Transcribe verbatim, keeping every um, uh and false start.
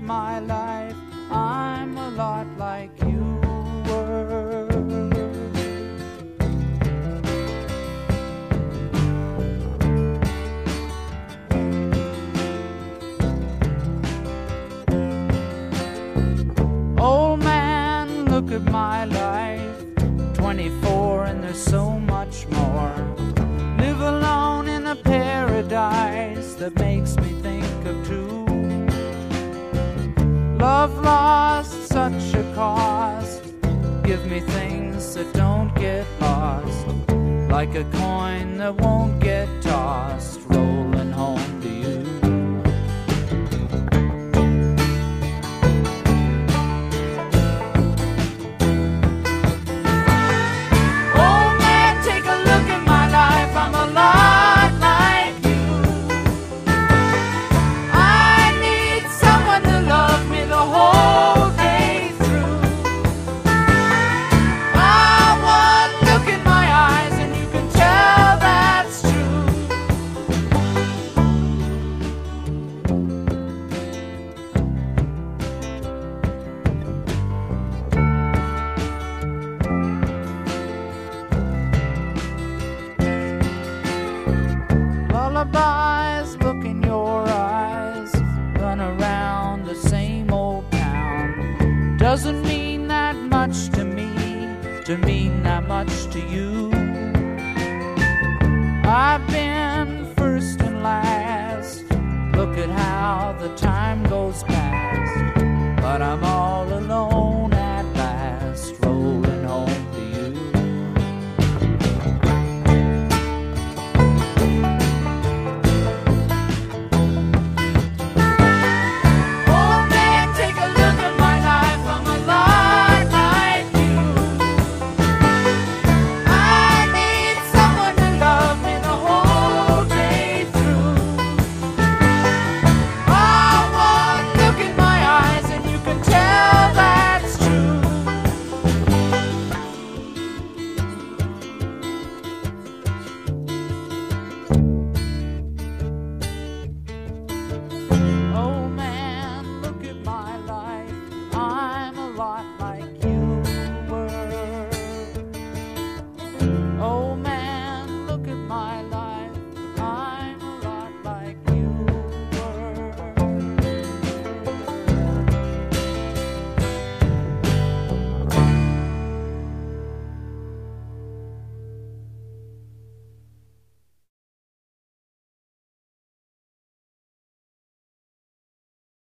my life, I'm a lot like you were. Old man, look at my life, twenty-four and there's so much more. Live alone in a paradise that makes me think of two. Love lost, such a cost. Give me things that don't get lost, like a coin that won't get tossed, rolling home to you. I'm a lot like you. I need someone to love me the whole day through. Ah, one look in my eyes and you can tell that's lullabies, look in your eyes, run around the same old town. Doesn't mean that much to me, to mean that much to you. I've been first and last, look at how the time goes past, but I'm all